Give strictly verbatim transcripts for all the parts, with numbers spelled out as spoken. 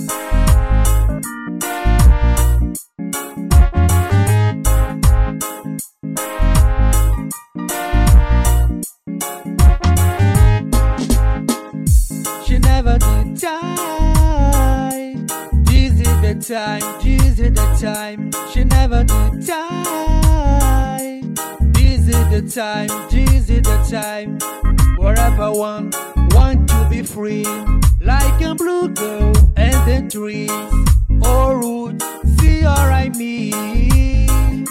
She never did die. This is the time, this is the time. She never did die. This is the time, this is the time. Wherever one want to be free, like a blue girl and the trees. Oh, roots, see all I mean.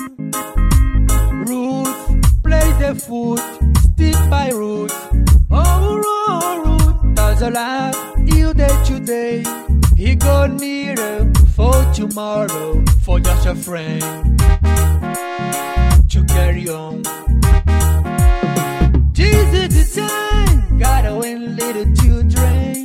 Roots, place the foot, stick by roots. Oh, root, root, does a laugh, you day today. He go nearer for tomorrow, for just a friend to carry on. This is the time, gotta win little children.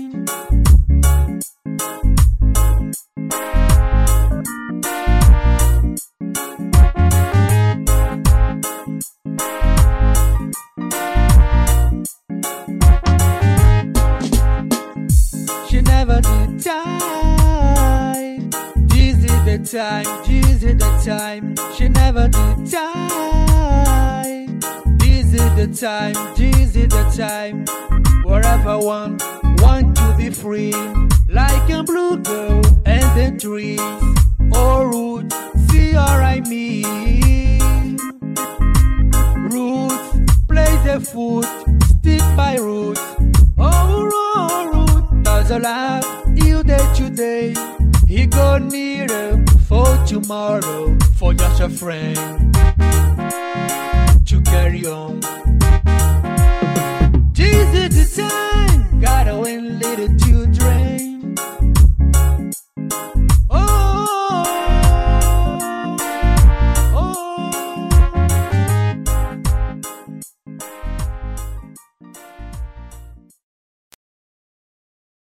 She never did die. This is the time, this is the time. She never did die. This is the time, this is the time. Wherever one want to be free, like a blue girl and the trees. Oh, roots, see all I mean. Roots, place the foot, stick by roots. Oh, root, root, does a laugh, you day today. He go nearer for tomorrow, for just a friend to carry on. This is the time, gotta win little children.